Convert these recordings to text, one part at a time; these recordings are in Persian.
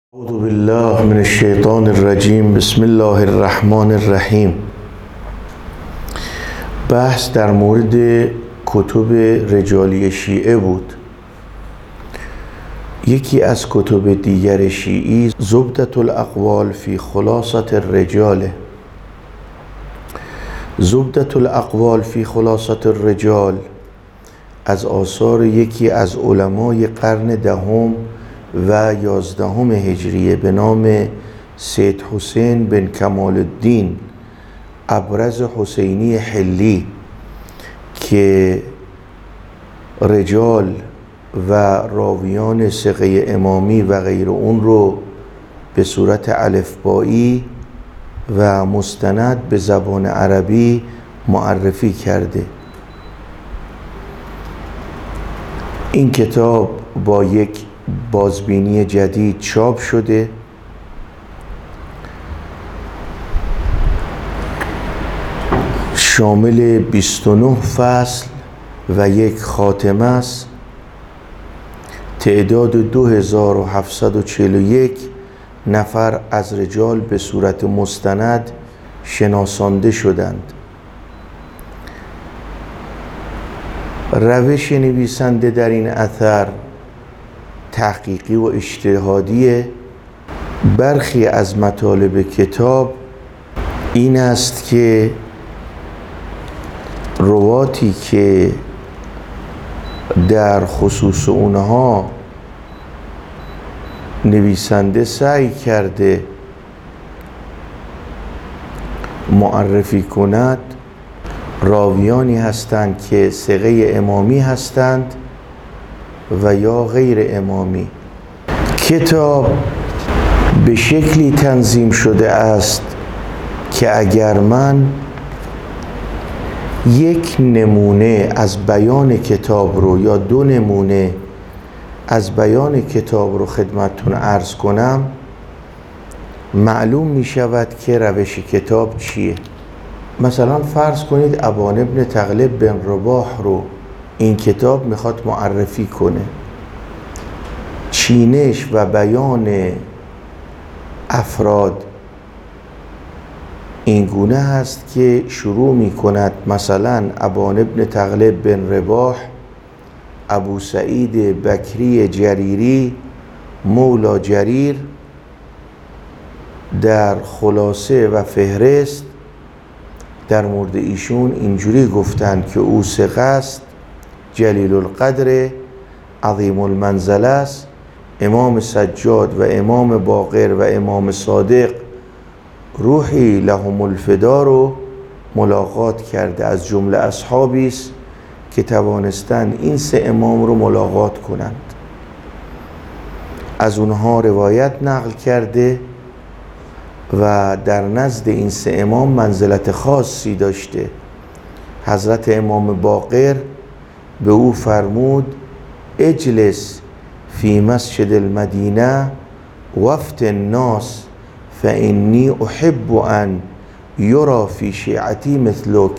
اعوذ بالله من الشیطان الرجیم. بسم الله الرحمن الرحیم. بحث در مورد کتب رجالی شیعه بود. یکی از کتب دیگر شیعی زبدة الاقوال فی خلاصة الرجال. زبدة الاقوال فی خلاصة الرجال از آثار یکی از علمای قرن دهم و 11 هجریه به نام سید حسین بن کمال الدین ابرز حسینی حلی که رجال و راویان ثقه امامی و غیر اون رو به صورت الفبایی و مستند به زبان عربی معرفی کرده. این کتاب با یک بازبینی جدید چاپ شده. شامل 29 فصل و یک خاتمه است. تعداد 2741 نفر از رجال به صورت مستند شناسانده شدند. روش نویسنده در این اثر تحقیقی و اجتهادیه. برخی از مطالب کتاب این است که رواتی که در خصوص اونها نویسنده سعی کرده معرفی کند راویانی هستند که ثقه امامی هستند و یا غیر امامی. کتاب به شکلی تنظیم شده است که اگر من یک نمونه از بیان کتاب رو یا دو نمونه از بیان کتاب رو خدمتتون عرض کنم، معلوم می شود که روش کتاب چیه. مثلا فرض کنید ابان ابن تغلب بن رباح رو این کتاب میخواد معرفی کنه. چینش و بیان افراد این گونه هست که شروع میکند مثلا ابان ابن تغلب بن رباح ابو سعید بکری جریری مولا جریر. در خلاصه و فهرست در مورد ایشون اینجوری گفتند که او ثقه است، جلیل القدر، عظیم المنزله است، امام سجاد و امام باقر و امام صادق روحی لهم الفدا رو ملاقات کرده. از جمله اصحابی است که توانستند این سه امام رو ملاقات کنند. از اونها روایت نقل کرده و در نزد این سه امام منزلت خاصی داشته. حضرت امام باقر به او فرمود اجلس فی مسجد المدینه وفت الناس فانی احب ان یرا فی شیعتی مثلک.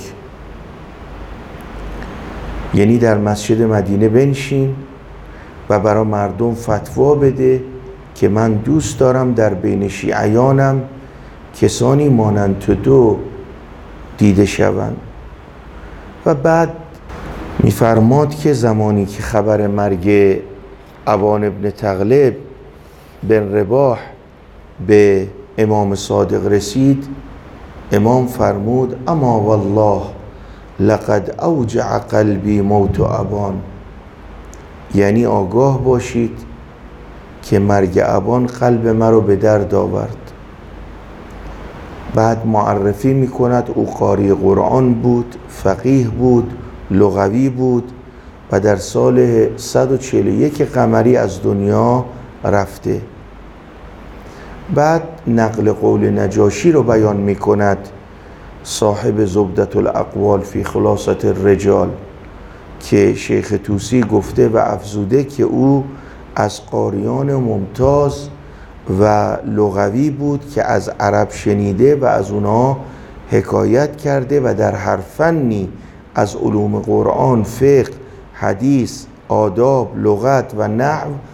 یعنی در مسجد مدینه بنشین و برای مردم فتوا بده که من دوست دارم در بین شیعیانم کسانی مانند تو دیده شوند. و بعد میفرماد که زمانی که خبر مرگ ابان ابن تغلب بن رباح به امام صادق رسید، امام فرمود اما والله لقد اوجع قلبی موت ابان. یعنی آگاه باشید که مرگ ابان قلب مرا به درد آورد. بعد معرفی میکند او قاری قرآن بود، فقیه بود، لغوی بود و در سال 141 قمری از دنیا رفته. بعد نقل قول نجاشی رو بیان میکند صاحب زبدة الاقوال فی خلاصة الرجال که شیخ طوسی گفته و افزوده که او از قاریان ممتاز و لغوی بود که از عرب شنیده و از اونها حکایت کرده و در هر فنی از علوم قرآن، فقه، حدیث، آداب، لغت و نحو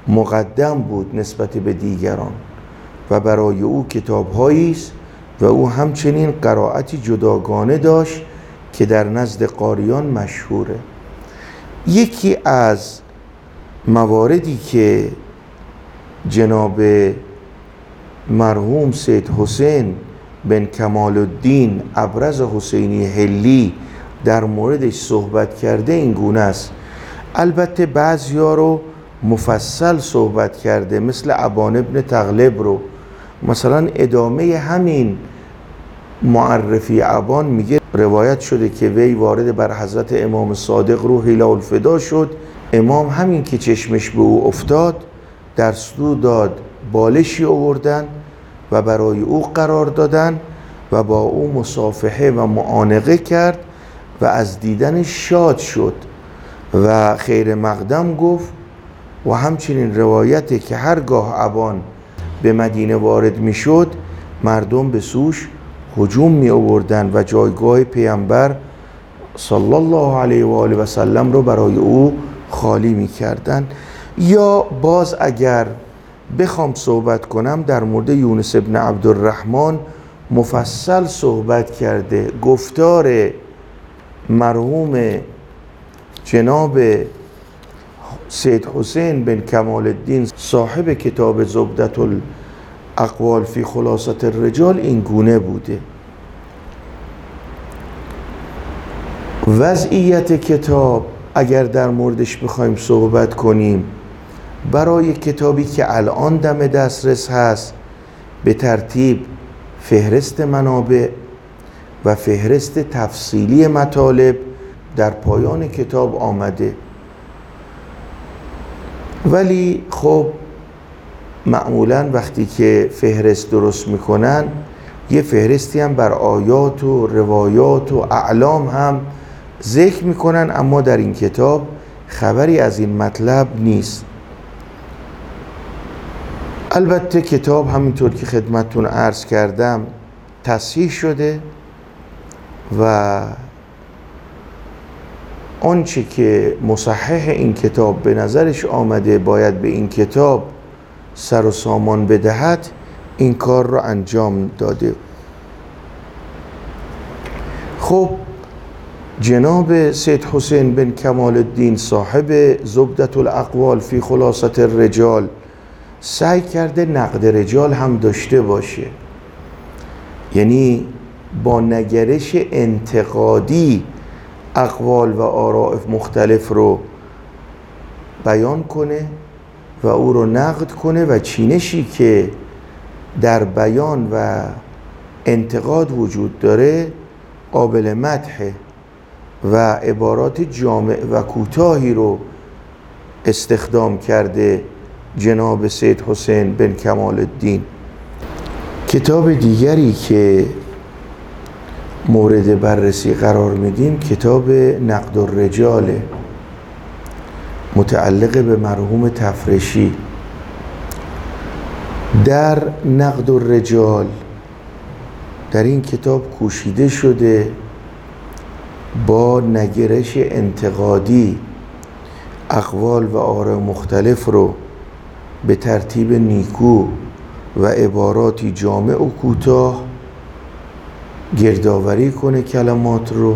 مقدم بود نسبت به دیگران و برای او کتاب‌هایی است و او همچنین قرائتی جداگانه داشت که در نزد قاریان مشهوره. یکی از مواردی که جناب مرحوم سید حسین بن کمال الدین ابرز حسینی حلی در موردش صحبت کرده این گونه است. البته بعضیا رو مفصل صحبت کرده، مثل ابان ابن تغلب رو. مثلا ادامه همین معرفی ابان میگه روایت شده که وی وارد بر حضرت امام صادق روح الله الفدا شد. امام همین که چشمش به او افتاد دستور داد بالشی آوردن و برای او قرار دادن و با او مصافحه و معانقه کرد و از دیدنش شاد شد و خیر مقدم گفت. و همچنین روایته که هرگاه ابان به مدینه وارد می شد مردم به سوش هجوم می آوردن و جایگاه پیامبر صلی الله علیه و آله و سلم رو برای او خالی می کردن. یا باز اگر بخوام صحبت کنم در مورد یونس ابن عبدالرحمن مفصل صحبت کرده. گفتار مرحوم جناب سید حسین بن کمال الدین صاحب کتاب زبدة الاقوال فی خلاصة الرجال این گونه بوده. وضعیت کتاب اگر در موردش بخوایم صحبت کنیم، برای کتابی که الان دم دسترس هست به ترتیب فهرست منابع و فهرست تفصیلی مطالب در پایان کتاب آمده. ولی خب معمولا وقتی که فهرست درست میکنن یه فهرستی هم بر آیات و روایات و اعلام هم ذکر میکنن، اما در این کتاب خبری از این مطلب نیست. البته کتاب همینطور که خدمتتون عرض کردم تصحیح شده و آنچه که مصحح این کتاب به نظرش آمده باید به این کتاب سر و سامان بدهد این کار رو انجام داده. خب جناب سید حسین بن کمال الدین صاحب زبدة الاقوال فی خلاصة الرجال سعی کرده نقد رجال هم داشته باشه، یعنی با نگرش انتقادی اقوال و آراء مختلف رو بیان کنه و او رو نقد کنه و چینشی که در بیان و انتقاد وجود داره قابل مدحه و عبارات جامع و کوتاهی رو استخدام کرده جناب سید حسین بن کمال الدین. کتاب دیگری که مورد بررسی قرار میدیم کتاب نقد الرجال متعلق به مرحوم تفرشی. در نقد الرجال در این کتاب کوشیده شده با نگرش انتقادی اقوال و آراء مختلف رو به ترتیب نیکو و عباراتی جامع و کوتاه گردآوری کنه کلمات رو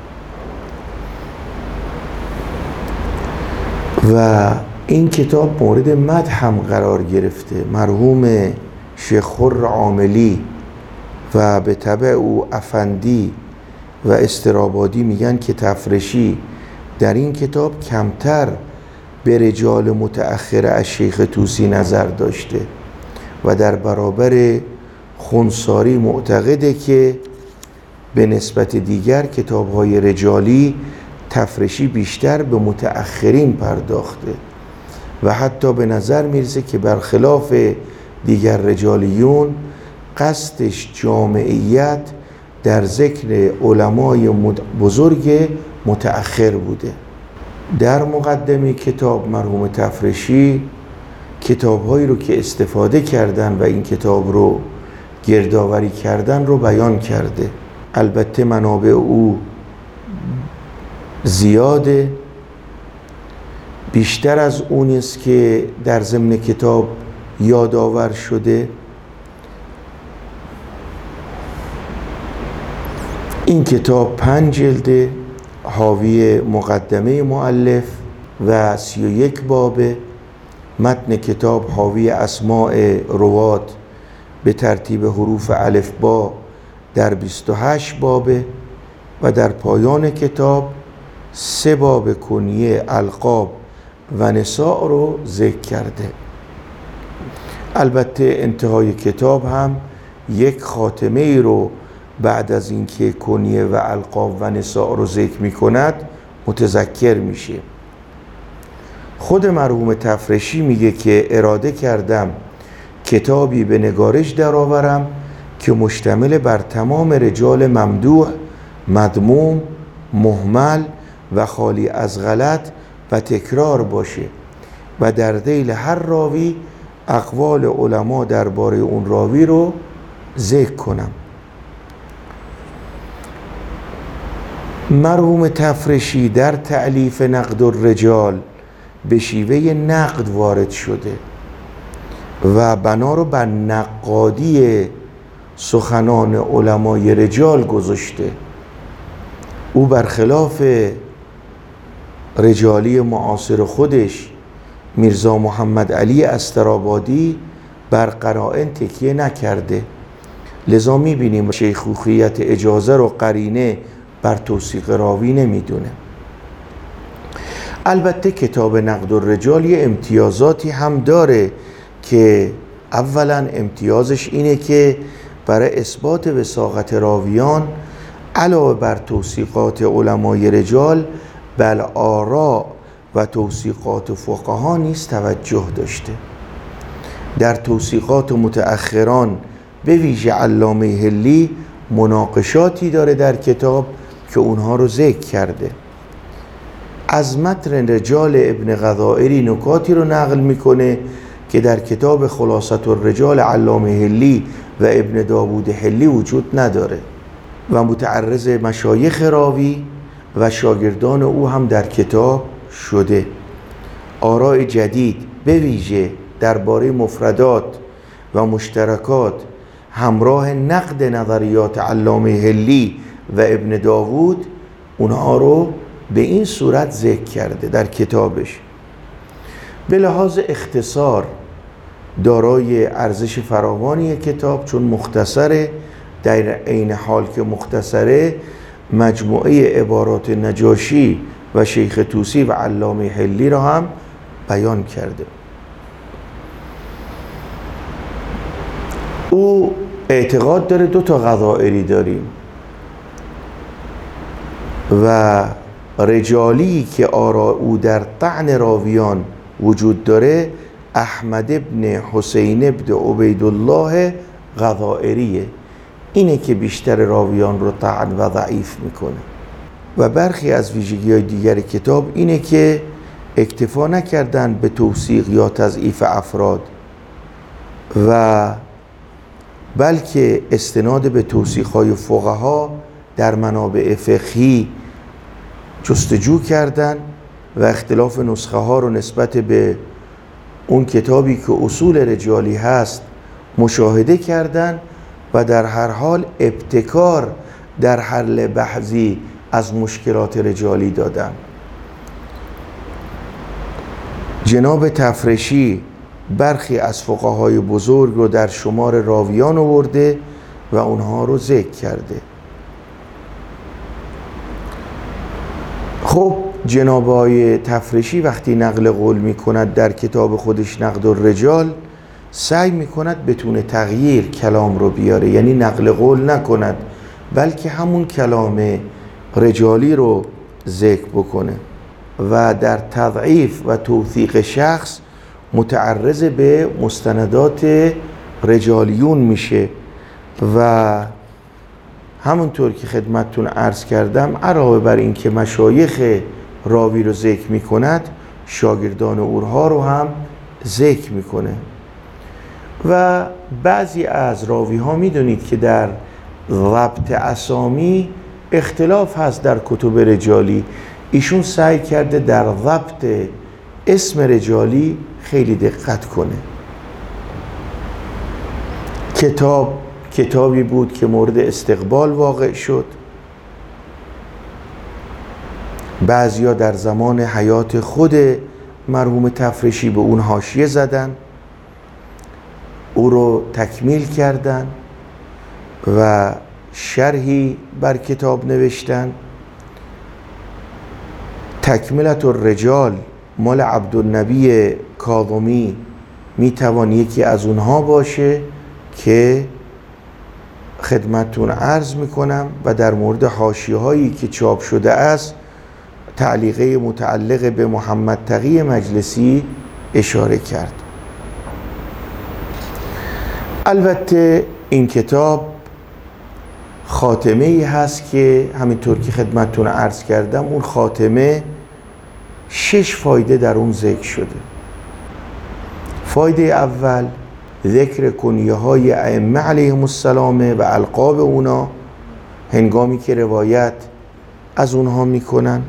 و این کتاب مورد مدح هم قرار گرفته. مرحوم شیخ خر عاملی و به تبع او افندی و استرابادی میگن که تفرشی در این کتاب کمتر به رجال متأخر از شیخ طوسی نظر داشته و در برابر خنثاری معتقده که به نسبت دیگر کتاب‌های رجالی تفرشی بیشتر به متأخرین پرداخته و حتی به نظر میرسه که برخلاف دیگر رجالیون قصدش جامعیت در ذکر علمای بزرگ متأخر بوده. در مقدمه کتاب مرحوم تفرشی کتاب‌هایی رو که استفاده کردن و این کتاب رو گردآوری کردن رو بیان کرده. البته منابع او زیاده بیشتر از اون است که در ضمن کتاب یادآور شده. این کتاب 5 جلده، حاوی مقدمه مؤلف و 31 بابه. متن کتاب حاوی اسماء روات به ترتیب حروف الفبا در 28 بابه و در پایان کتاب 3 باب کنیه، القاب و نساء رو ذکر کرده. البته انتهای کتاب هم یک خاتمه ای رو بعد از اینکه کنیه و القاب و نساء رو ذکر می کند متذکر میشه. خود مرحوم تفرشی میگه که اراده کردم کتابی به نگارش درآورم که مشتمل بر تمام رجال ممدوح، مذموم، مهمل و خالی از غلط و تکرار باشه و در ذیل هر راوی اقوال علما درباره اون راوی رو ذکر کنم. مرحوم تفرشی در تألیف نقد الرجال به شیوه نقد وارد شده و بنا رو بر نقادی سخنان علمای رجال گذاشته. او برخلاف رجالی معاصر خودش میرزا محمد علی استرابادی بر قرائن تکیه نکرده، لذا میبینیم شیخوخیت اجازه رو قرینه بر توثیق راوی نمیدونه. البته کتاب نقد الرجال یه امتیازاتی هم داره که اولا امتیازش اینه که برای اثبات وثاقت راویان علاوه بر توثیقات علمای رجال بل آراء و توثیقات فقها نیز توجه داشته. در توثیقات متأخران به ویژه علامه حلی مناقشاتی داره در کتاب که اونها رو ذکر کرده. از متن رجال ابن غضائری نکاتی رو نقل میکنه که در کتاب خلاصة الرجال علامه حلی و ابن داوود حلی وجود نداره و متعرض مشایخ راوی و شاگردان او هم در کتاب شده. آراء جدید به ویژه درباره مفردات و مشترکات همراه نقد نظریات علامه حلی و ابن داوود اونها رو به این صورت ذکر کرده در کتابش. به لحاظ اختصار دارای ارزش فراوانی کتاب، چون مختصره، در عین حال که مختصره مجموعه عبارات نجاشی و شیخ طوسی و علامه حلی را هم بیان کرده. او اعتقاد داره 2 تا غضائری داریم و رجالی که آراء او در طعن راویان وجود داره احمد ابن حسین ابن عبیدالله غضائریه. اینه که بیشتر راویان رو طعن و ضعیف میکنه. و برخی از ویژگی‌های دیگر کتاب اینه که اکتفا نکردن به توثیق یا تضعیف افراد و بلکه استناد به توثیق‌های فقها در منابع فقهی جستجو کردن و اختلاف نسخه ها رو نسبت به اون کتابی که اصول رجالی هست مشاهده کردن و در هر حال ابتکار در حل بحثی از مشکلات رجالی دادن. جناب تفرشی برخی از فقهای بزرگ رو در شمار راویان آورده و اونها رو ذکر کرده. خب جناب آقای تفرشی وقتی نقل قول می کند در کتاب خودش نقد الرجال سعی می کند بتونه تغییر کلام رو بیاره، یعنی نقل قول نکند بلکه همون کلام رجالی رو ذکر بکنه و در تضعیف و توثیق شخص متعرض به مستندات رجالیون میشه و همونطور که خدمتتون عرض کردم علاوه بر این که مشایخ راوی رو ذکر میکند شاگردان اونها رو هم ذکر میکنه. و بعضی از راوی ها میدونید که در ضبط اسامی اختلاف هست در کتب رجالی. ایشون سعی کرده در ضبط اسم رجالی خیلی دقت کنه. کتابی بود که مورد استقبال واقع شد. بعضیا در زمان حیات خود مرحوم تفرشی به اون حاشیه زدن، او رو تکمیل کردن و شرحی بر کتاب نوشتن. تکملة الرجال مال عبدالنبی کاظمی میتوان یکی از اونها باشه که خدمتتون عرض میکنم و در مورد حاشیه هایی که چاپ شده است تعلیقه متعلق به محمد تقی مجلسی اشاره کرد. البته این کتاب خاتمه ای هست که همینطور که خدمتتون عرض کردم اون خاتمه 6 فایده در اون ذکر شده. فایده اول ذکر کنیه های ائمه علیهم السلام و القاب اونا هنگامی که روایت از اونها میکنن.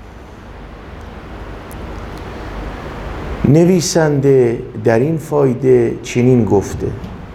نویسنده در این فایده چنین گفته: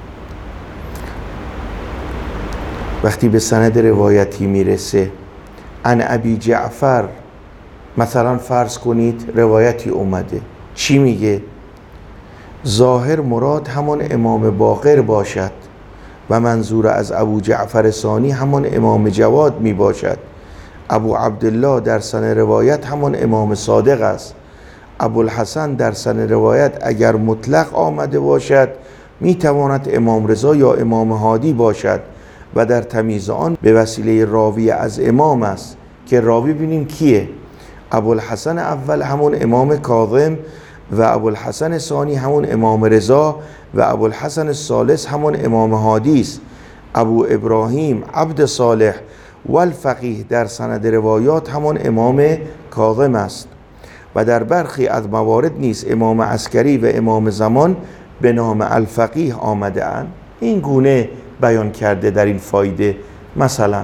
وقتی به سند روایتی میرسه عن ابی جعفر، مثلا فرض کنید روایتی اومده، چی میگه؟ ظاهر مراد همان امام باقر باشد و منظور از ابو جعفر ثانی همان امام جواد می باشد. ابو عبدالله در سند روایت همان امام صادق است. ابوالحسن در سند روایت اگر مطلق آمده باشد می تواند امام رضا یا امام هادی باشد و در تمیز آن به وسیله راوی از امام است که راوی بینیم کیه؟ ابوالحسن اول همون امام کاظم و ابوالحسن ثانی همون امام رضا و ابوالحسن الثالث همون امام هادی است. ابو ابراهیم عبد صالح و الفقیه در سند روایات همون امام کاظم است و در برخی از موارد نیز امام عسکری و امام زمان به نام الفقیه آمده اند. این گونه بیان کرده در این فایده. مثلا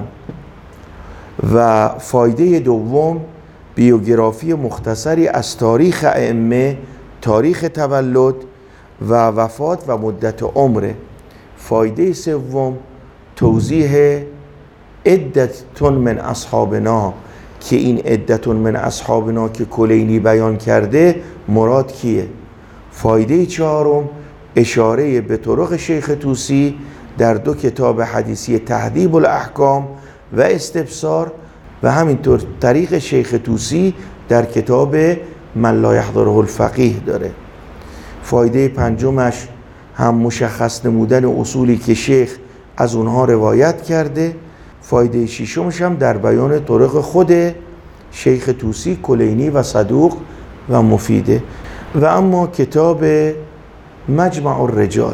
و فایده دوم بیوگرافی مختصری از تاریخ ائمه، تاریخ تولد و وفات و مدت عمر. فایده سوم توضیح عدتون من اصحابنا، که این عدتون من اصحابنا که کلینی بیان کرده مراد کیه. فایده چهارم اشاره به طرق شیخ طوسی در 2 کتاب حدیثی تهذیب الاحکام و استبصار و همینطور طریق شیخ طوسی در کتاب من لا یحضره الفقیه داره. فایده پنجمش هم مشخص نمودن اصولی که شیخ از اونها روایت کرده. فایده ششمش هم در بیان طرق خود شیخ طوسی کلینی و صدوق و مفیده. و اما کتاب مجمع الرجال،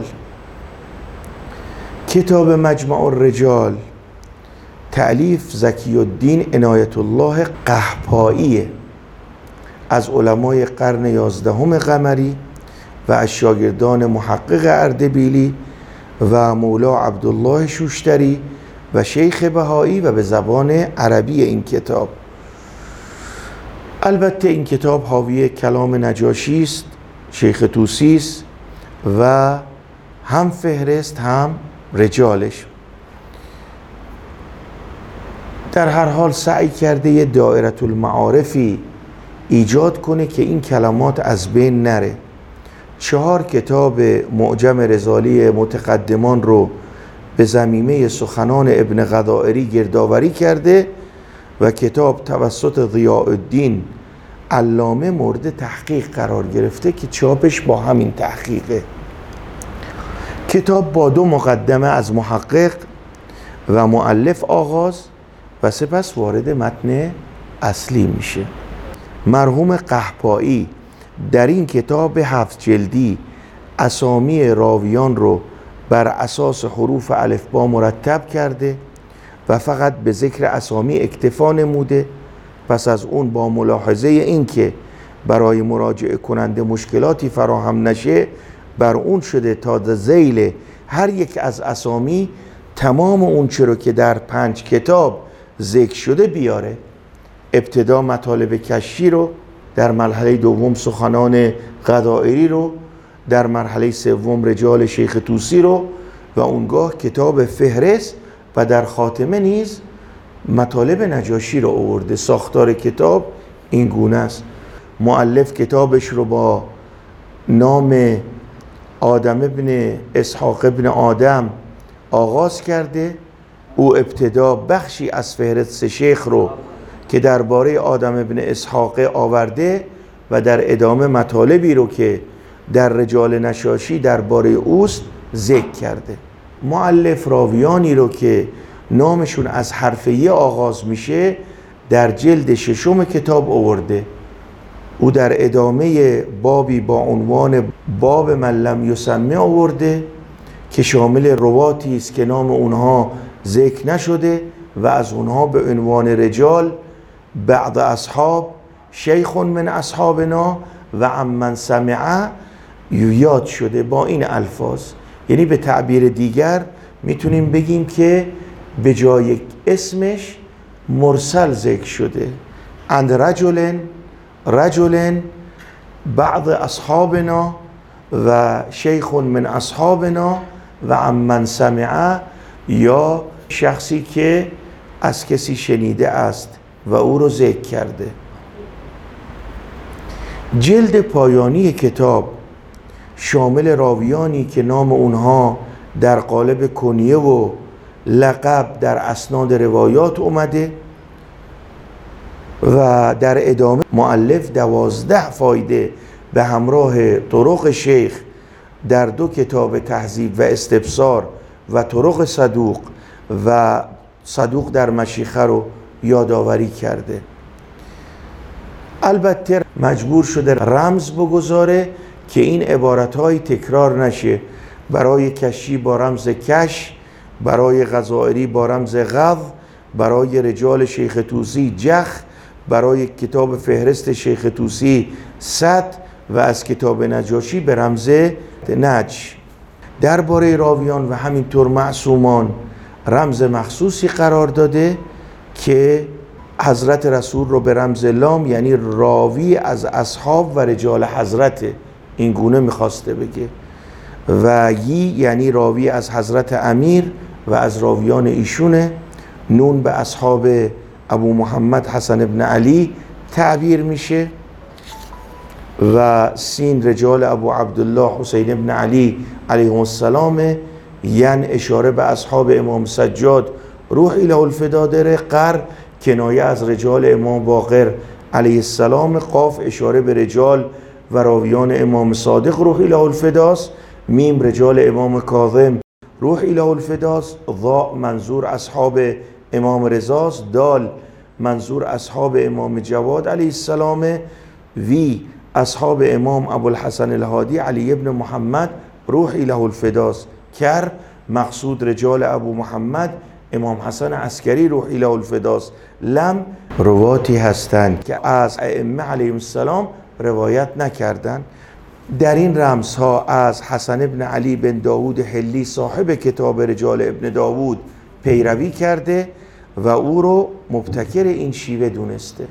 کتاب مجمع الرجال تألیف زکی الدین عنایت الله قحطایی از علمای قرن 11 قمری و از شاگردان محقق اردبیلی و مولا عبدالله شوشتری و شیخ بهایی و به زبان عربی این کتاب. البته این کتاب حاوی کلام نجاشی است، شیخ طوسی است و هم فهرست هم رجالش. در هر حال سعی کرده یه دایره المعارفی ایجاد کنه که این کلمات از بین نره. 4 کتاب معجم رضالی متقدمان رو به ضمیمه سخنان ابن غدائری گردآوری کرده و کتاب توسط ضیاء الدین علامه مورد تحقیق قرار گرفته که چاپش با همین تحقیقه. کتاب با 2 مقدمه از محقق و مؤلف آغاز و سپس وارد متن اصلی میشه. مرحوم قحطایی در این کتاب 7 جلدی اسامی راویان رو بر اساس حروف الفبا مرتب کرده و فقط به ذکر اسامی اکتفا نموده. پس از اون با ملاحظه این که برای مراجعه کننده مشکلاتی فراهم نشه بر اون شده تا ذیل هر یک از اسامی تمام اون چرا که در 5 کتاب ذکر شده بیاره. ابتدا مطالب کشی رو در مرحله دوم سخنان غدائری رو، در مرحله سوم رجال شیخ طوسی رو و اونگاه کتاب فهرست و در خاتمه نیز مطالب نجاشی رو آورده. ساختار کتاب این گونه است. مؤلف کتابش رو با نام آدم ابن اسحاق ابن آدم آغاز کرده. او ابتدا بخشی از فهرست شیخ رو که درباره آدم ابن اسحاق آورده و در ادامه مطالبی رو که در رجال نجاشی درباره اوست ذکر کرده. مؤلف راویانی رو که نامشون از حرف ی آغاز میشه در جلد ششم کتاب آورده. او در ادامه بابی با عنوان باب من لم یسمه آورده که شامل رواتی است که نام اونها ذکر نشده و از اونها به عنوان رجال بعض اصحاب، شیخ من اصحابنا و عمن سمع یاد شده با این الفاظ. یعنی به تعبیر دیگر میتونیم بگیم که به جای اسمش مرسل ذکر شده. عند رجل بعض اصحابنا و شیخ من اصحابنا و عمن سمع، یا شخصی که از کسی شنیده است و او رو ذکر کرده. جلد پایانی کتاب شامل راویانی که نام اونها در قالب کنیه و لقب در اسناد روایات اومده و در ادامه مؤلف 12 فایده به همراه طرق شیخ در 2 کتاب تهذیب و استبصار و طرق صدوق و صدوق در مشیخه رو یادآوری کرده. البته مجبور شده رمز بگذاره که این عبارت‌های تکرار نشه. برای کشی با رمز کش، برای غزائری با رمز غض، برای رجال شیخ طوسی جخ، برای کتاب فهرست شیخ طوسی صد و از کتاب نجاشی به رمز نج. درباره راویان و همینطور معصومان رمز مخصوصی قرار داده که حضرت رسول رو به رمز لام، یعنی راوی از اصحاب و رجال حضرت، این گونه میخواسته بگه، و یعنی راوی از حضرت امیر و از راویان ایشونه. نون به اصحاب ابو محمد حسن ابن علی تعبیر میشه و سین رجال ابو عبدالله حسین ابن علی علیه السلام، یعنی اشاره به اصحاب امام سجاد روحی له الفدا داره. قر کنایه از رجال امام باقر علیه السلام. قاف اشاره به رجال و راویان امام صادق روحی له الفداست. میم رجال امام کاظم روحی له الفداست. ضاء منظور اصحاب امام رضاست. دال منظور اصحاب امام جواد علیه السلام. وی اصحاب امام ابوالحسن الهادی علی ابن محمد روحی له الفداست. کر مقصود رجال ابو محمد امام حسن عسکری روحی له الفداست. لم رواتی هستند که از ائمه علیهم السلام روایت نکردند. در این رمزها از حسن ابن علی بن داود حلی صاحب کتاب رجال ابن داود پیروی کرده و او رو مبتکر این شیوه دونسته.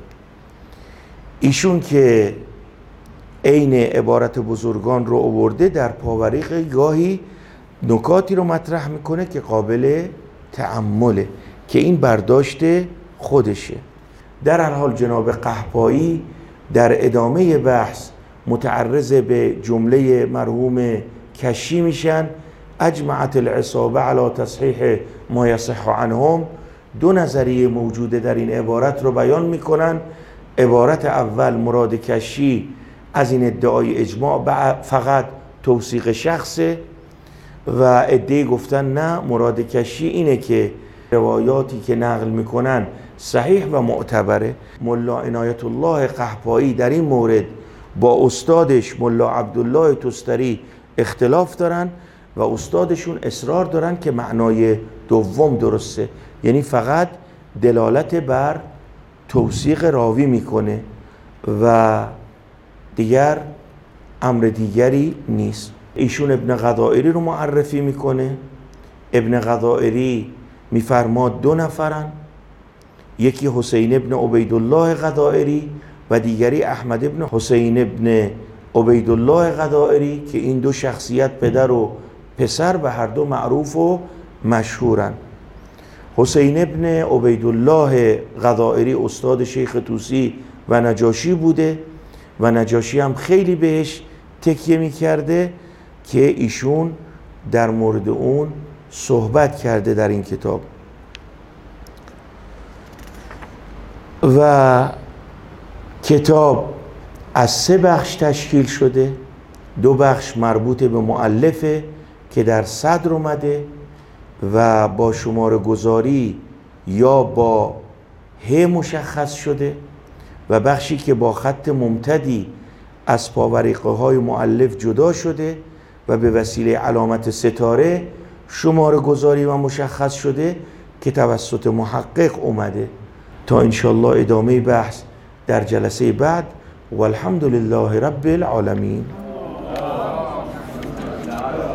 ایشون که عین عبارت بزرگان رو آورده، در پاوریق گاهی نکاتی رو مطرح میکنه که قابل تأمله که این برداشت خودشه. در هر حال جناب قحطانی در ادامه بحث متعرض به جمله مرحوم کشی میشن. اجمعت العصابه علی تصحیح ما یصح عنهم. 2 نظریه موجوده در این عبارت رو بیان میکنن. عبارت اول مراد کشی از این ادعای اجماع فقط توثیق شخصه و عده‌ای گفتن نه، مراد کشی اینه که روایاتی که نقل میکنن صحیح و معتبره. ملا عنایت الله قحطانی در این مورد با استادش ملا عبدالله تستری اختلاف دارن و استادشون اصرار دارن که معنای دوم درسته، یعنی فقط دلالت بر توثیق راوی میکنه و دیگر امر دیگری نیست. ایشون ابن غدائری رو معرفی میکنه. ابن غدائری میفرماد 2 نفرن، یکی حسین ابن عبیدالله غدائری و دیگری احمد ابن حسین ابن عبیدالله غدائری که این دو شخصیت پدر و پسر به هر دو معروف و مشهورن. حسین ابن عبیدالله غدائری استاد شیخ طوسی و نجاشی بوده و نجاشی هم خیلی بهش تکیه می کرده که ایشون در مورد اون صحبت کرده در این کتاب. و کتاب از 3 بخش تشکیل شده. 2 بخش مربوط به مؤلفه که در صدر اومده و با شماره گذاری یا با ه مشخص شده و بخشی که با خط ممتدی از پاوریقه های مؤلف جدا شده و به وسیله علامت ستاره شماره گذاری و مشخص شده که توسط محقق اومده. تا انشالله ادامه بحث در جلسه بعد. والحمد لله رب العالمین.